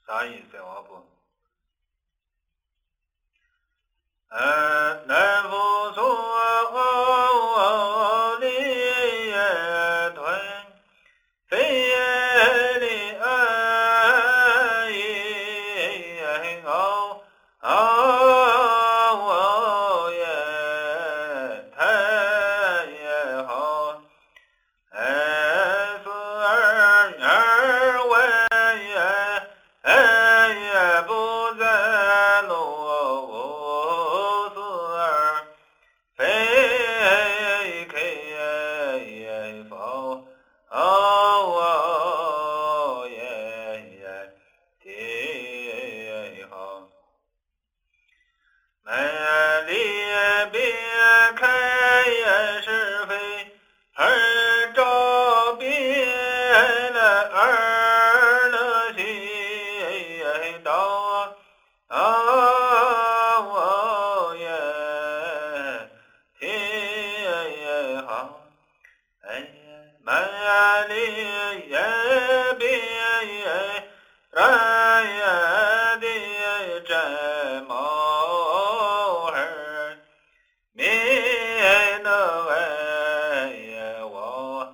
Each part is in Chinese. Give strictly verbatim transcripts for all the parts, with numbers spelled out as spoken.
啥意思我不？嗯，南无所利耶吞，非耶利安耶奥奥耶太耶好，哎四二二万耶哎耶不在路四二非开耶否哦耶耶地好。门里别开也是非，而照别了二了西道哦耶天好，哎门里也别然也的真毛儿，民的哎耶我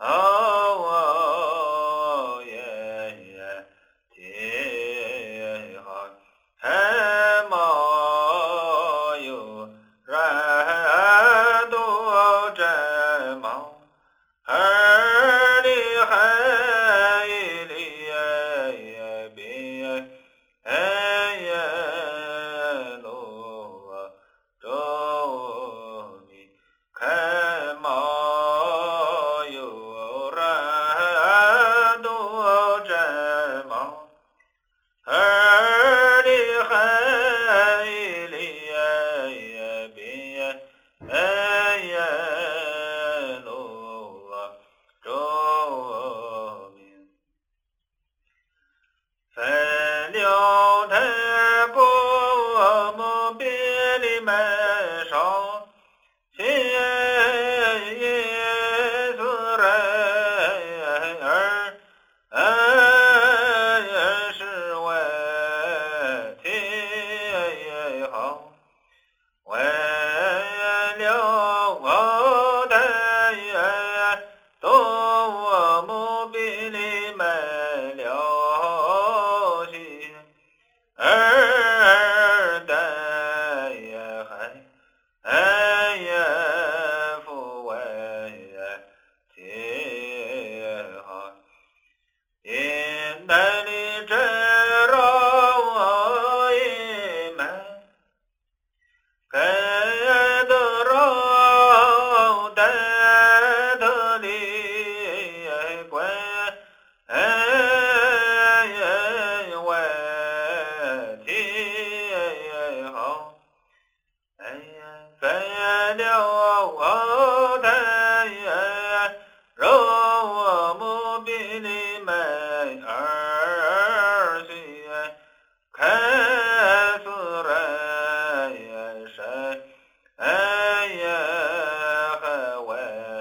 哦耶耶天好，还毛有然都真毛。二里海里耶边哎耶路周你开毛有然都真毛。二里海里耶边哎耶路周明，分了太过目别离门上，心耶是人儿哎是为天好，为了我的都我目比你们了心，二代也还哎也父为天好，因那里真让我一门。该得绕带的里关哎为天好，哎呀分了我的肉我目比你们二岁开始人神哎呀还为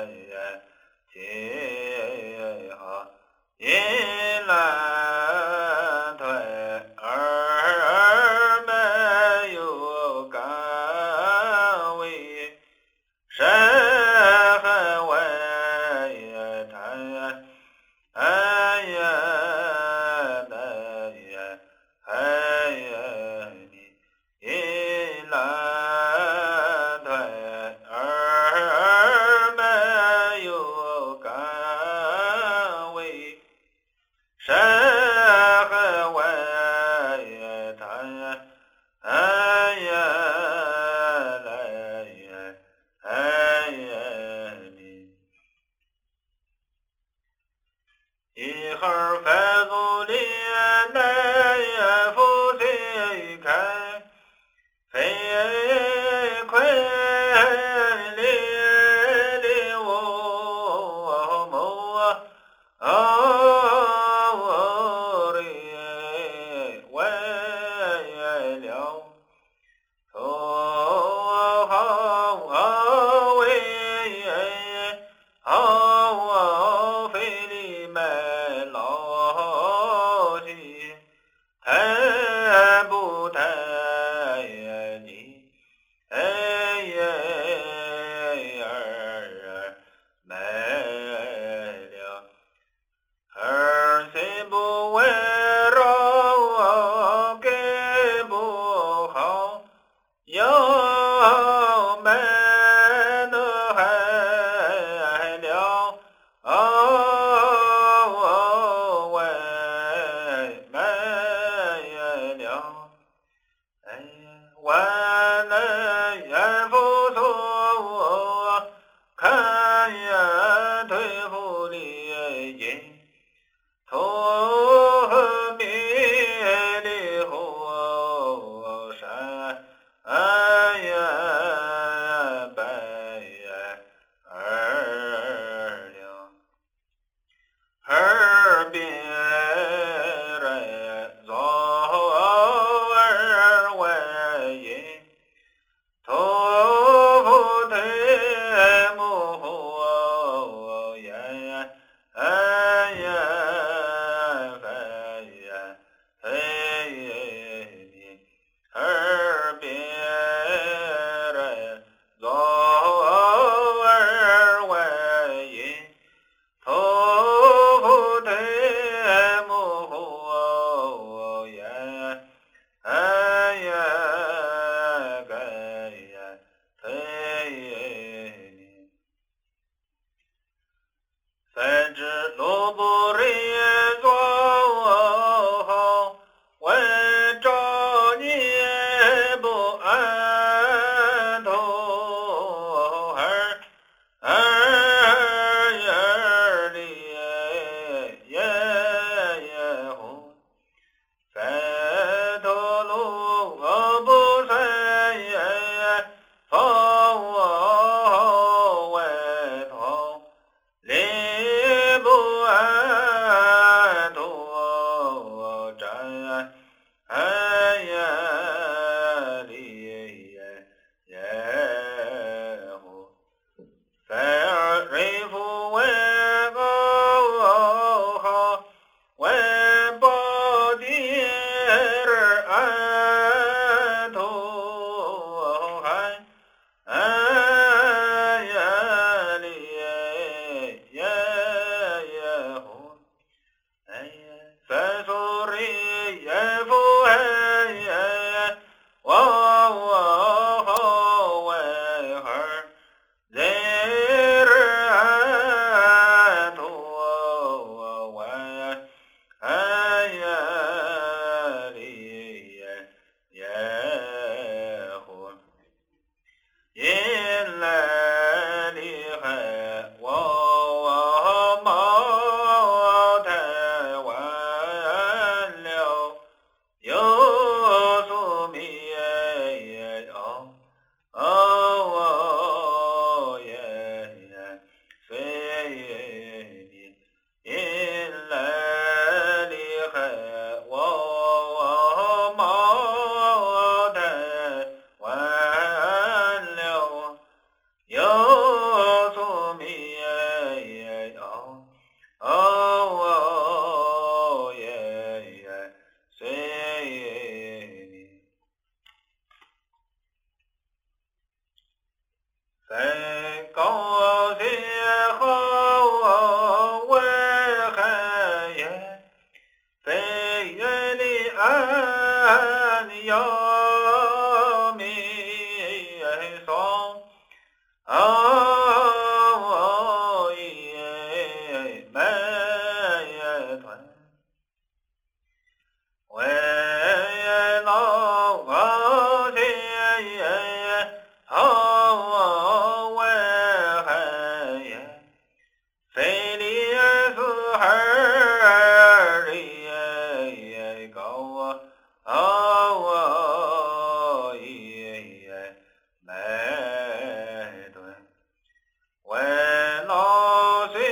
天好，因蓝腿儿没有岗位，神还为他哎呀那呀哎呀你因蓝腿儿没有岗位，神还为他哎呀来呀哎呀你一会儿翻过脸来不随开，飞快烈烈我梦哦嘞为了头好为好非里买老万能严复苏，看也对付里因，图别离后山也白也二两，二边人走二为因，图不得母言言非言非你，二边人走二为因，图不得母言言该言非你，三只路不人做问着你不安头儿二眼里也也红，三头路不三也放我外头，理不安头站哎呀里也红，三儿人夫问好，问报的儿安头还哎呀里也也红，哎呀三手人也不哎呀我我好为儿人儿安头完哎呀里也红，引来厉害我茅台完了，有宿命哦哦耶随你，引来厉害我茅台完了，有宿命哦哦耶随你，在高兴后为海也非愿里安要命送哦耶没团为老高兴哦为海也非里是二里高哦耶没团为老学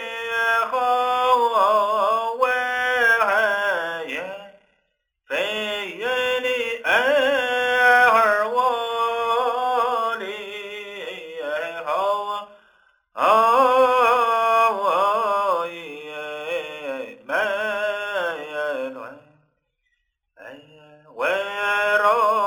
好为海也非愿里儿我里好哦耶没团哎呀为了